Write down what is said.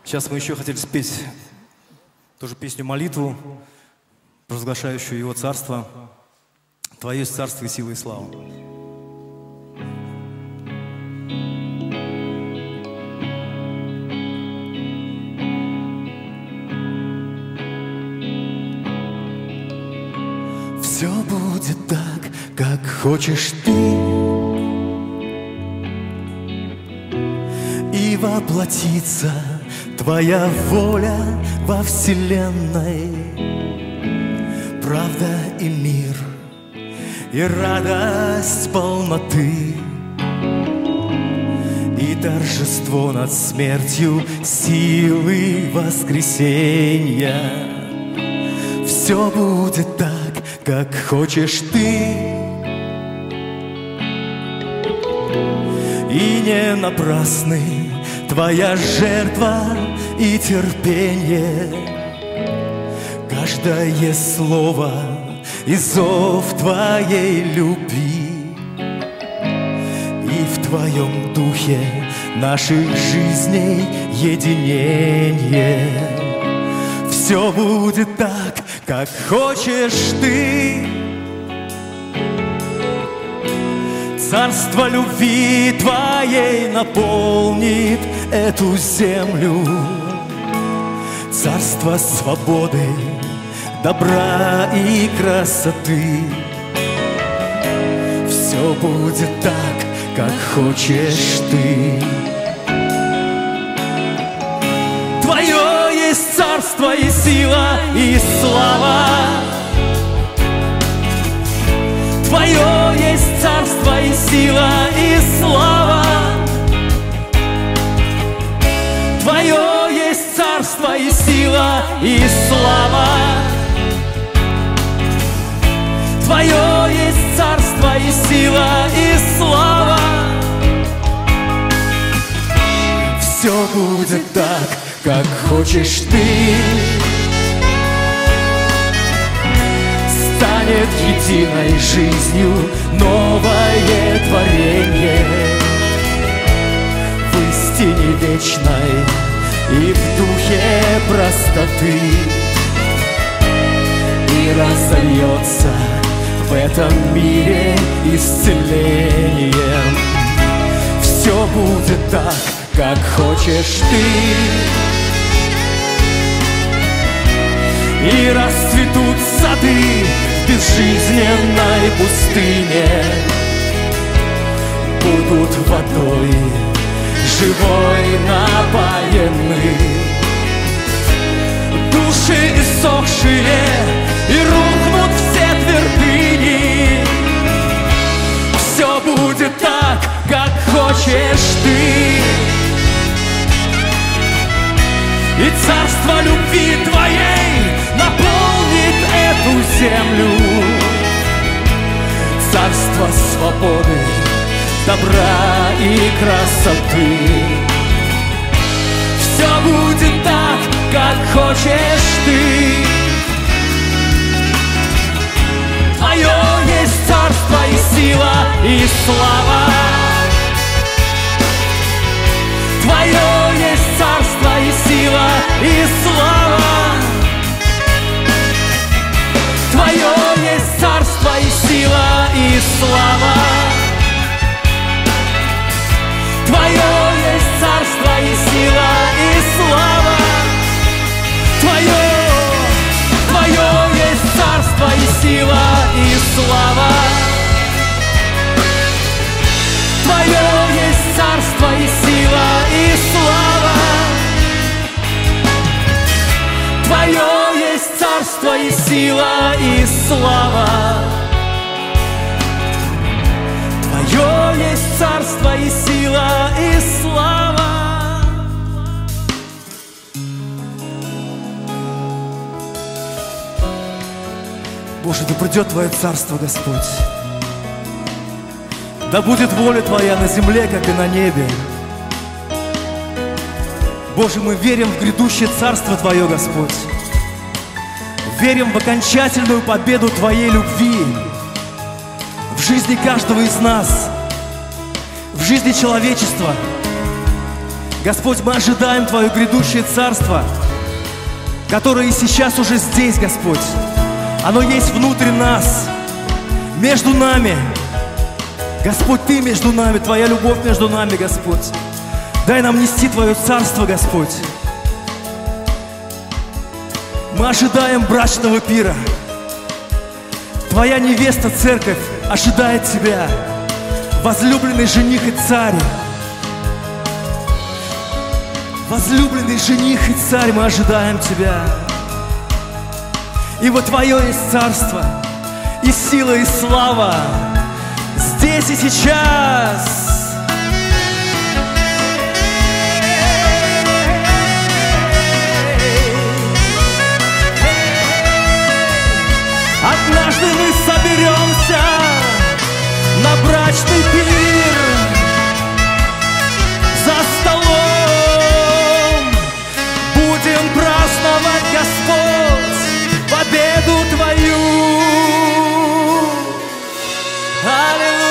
Сейчас мы еще хотели спеть тоже песню-молитву, провозглашающую Его Царство. Твое есть Царство и сила и слава. Все будет так, как хочешь ты, и воплотится твоя воля во вселенной. Правда и мир, и радость полноты, и торжество над смертью силы воскресенья. Все будет так, как хочешь ты, и не напрасны твоя жертва и терпение. Каждое слово и зов твоей любви, и в твоем духе наших жизней единение. Все будет так, как хочешь ты. Царство любви твоей наполнит эту землю. Царство свободы, добра и красоты. Все будет так, как хочешь ты. Твое есть царство и сила и слава. Твое есть царство и сила и слава. Твое есть царство и сила и слава. Твое есть царство и сила и слава. Все будет так, как хочешь ты. Станет единой жизнью новое творение, в истине вечной и в духе простоты. И разольется в этом мире исцелением. Все будет так, как хочешь ты. И расцветут сады в безжизненной пустыне, будут водой живой напоены. Души иссохшие, и рухнут все твердыни. Все будет так, как хочешь ты. И царство любви твоей наполнит эту землю. Царство свободы, добра и красоты. Все будет так, как хочешь ты. Твое есть царство и сила и слава. Твое есть царство и сила и слава. Твое есть царство и сила и слава. Твое есть царство и сила и слава. Твое есть царство и сила и слава. Твое есть царство и сила и слава. Твое есть царство и сила и слава. Твое есть царство и сила и слава. Боже, да придет Твое Царство, Господь. Да будет воля Твоя на земле, как и на небе. Боже, мы верим в грядущее Царство Твое, Господь. Верим в окончательную победу Твоей любви в жизни каждого из нас, в жизни человечества. Господь, мы ожидаем Твое грядущее царство, которое и сейчас уже здесь, Господь. Оно есть внутри нас, между нами. Господь, Ты между нами, Твоя любовь между нами, Господь. Дай нам нести Твое царство, Господь. Мы ожидаем брачного пира. Твоя невеста, церковь, ожидает Тебя, возлюбленный жених и царь. Возлюбленный жених и царь, мы ожидаем Тебя. Ибо Твое есть царство, и сила, и слава, здесь и сейчас. Однажды мы соберемся на брачный пир, за столом будем праздновать, Господь, победу Твою. Аллилуйя.